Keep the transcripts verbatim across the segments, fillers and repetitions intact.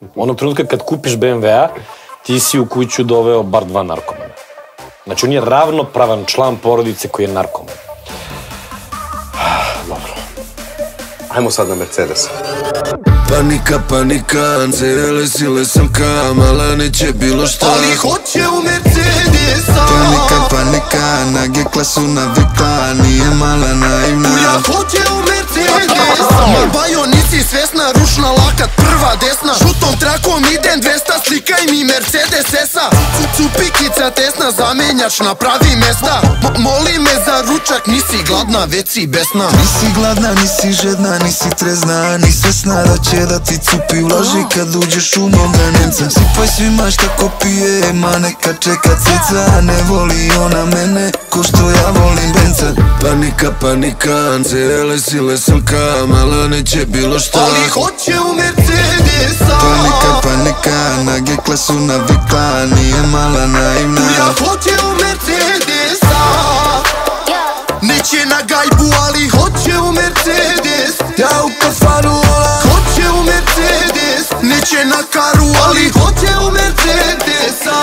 Onog trenutka kad kupiš be em ve-a, ti si u kuću doveo bar dva narkomana. Znači, on je ravnopravan član porodice koji je narkoman. Dobro. Ajmo sad na Mercedes. Panika, panika, cijele sile sam kamala, neće bilo šta. Ali hoće u Mercedesa. Panika, panika, na G-klasu navikla, nije mala naivna. Ja hoće u Mercedesa. Bajo, nisi svesna, rušna lakat, prva desna. Žutom trakom idem dvesta, slikaj mi Mercedes S-a. Cupikica tesna, zamenjač na pravi mesta. Moli me za ručak, nisi gladna, već si besna. Nisi gladna, nisi žedna, nisi trezna, ni svesna da će da ti cupi. Ulaži kad uđeš u moga Nemca. Sipaj svima šta ko pije, ma neka čeka ceca. Ne voli ona mene, ko što ja volim Benca. Panika, panika, cijele sile sam kamala, neće bilo šta. Ali hoće u Mercedesa. Panika, panika, na G-klasu navikla, nije mala naivna. Ja hoće u Mercedesa. Neće na gajbu, ali hoće u Mercedes. Ja u kafanu vola. Hoće u Mercedes. Neće na karu, ali hoće u Mercedesa.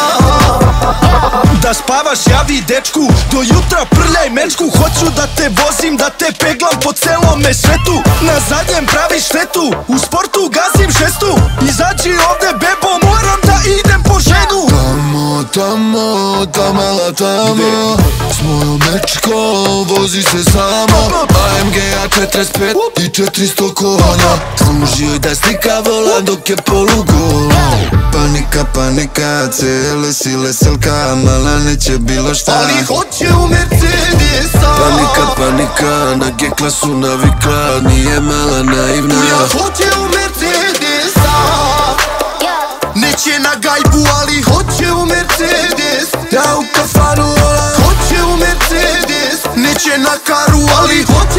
Da spavaš, javi dečku, do jutra prljaj mečku. Hoću da te vozim, da te peglam po celome svetu. Na zadnjem praviš štetu, u sportu gazim šestu. Izađi ovde bebo, moram da idem po ženu. Tamo, tamo, tamala tamo, s mojom mečkom vozi se samo. A em ge a četrdeset pet i četiristo konja, služi joj da slika volan dok je polugola. Panika, panika, cijele sile selka, mala neće bilo šta. Ali hoće u Mercedesa. Panika, panika, na G-klasu navikla, nije mala naivna. Ja hoće u Mercedesa. Neće na gajbu, ali hoće u Mercedes. Ja u kafanu vola. Hoće u Mercedes. Neće na karu, ali hoće